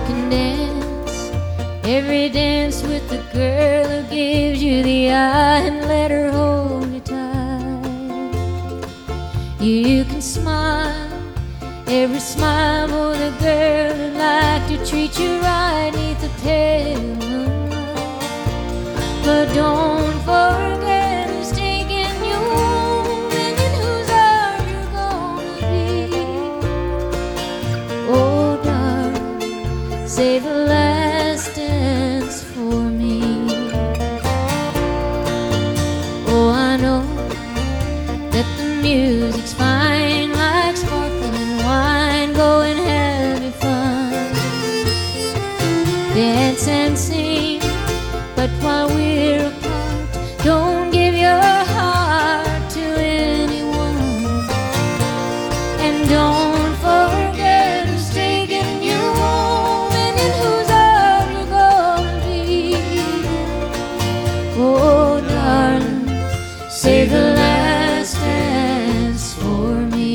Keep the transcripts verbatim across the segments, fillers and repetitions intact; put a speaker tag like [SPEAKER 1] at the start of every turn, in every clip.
[SPEAKER 1] can dance every dance with the girl who gives you the eye and let her hold you tight. You can smile every smile for the girl who'd like to treat you right neath the pale moonlight. But don't forget who's taking you home and in whose arms you're gonna be. Oh darling, save the last dance for me. Oh, I know that the music's fine like sparkling wine. Go and have your fun, dance and sing, but while we're apart, don't give your heart to anyone. And don't forget who's taking you home and in whose arms you're gonna be. Oh darling, save the last dance for me.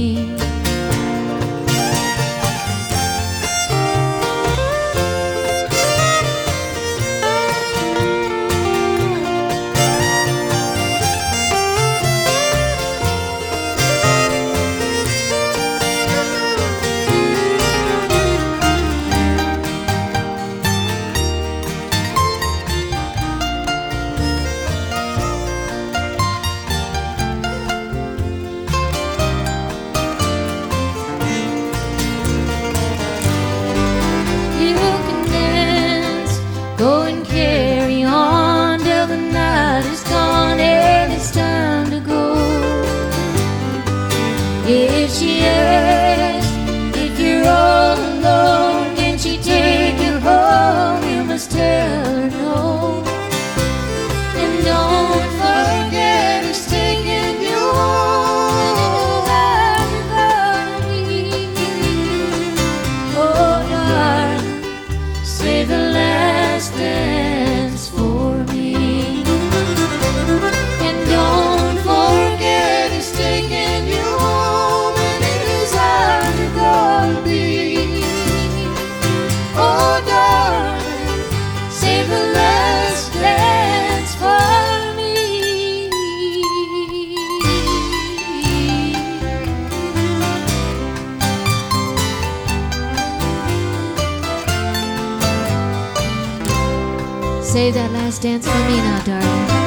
[SPEAKER 1] Go and carry on till the night is gone and it's time to go. If she asks if you're all alone, can she take you home? You must tell her no. And don't forget who's taking you home and you're gonna be. Oh darling, save the last dance for me. And don't forget who's taking you home and in whose arms you're gonna be. Oh darling, save the last dance for me. Save that last dance for me now, darling.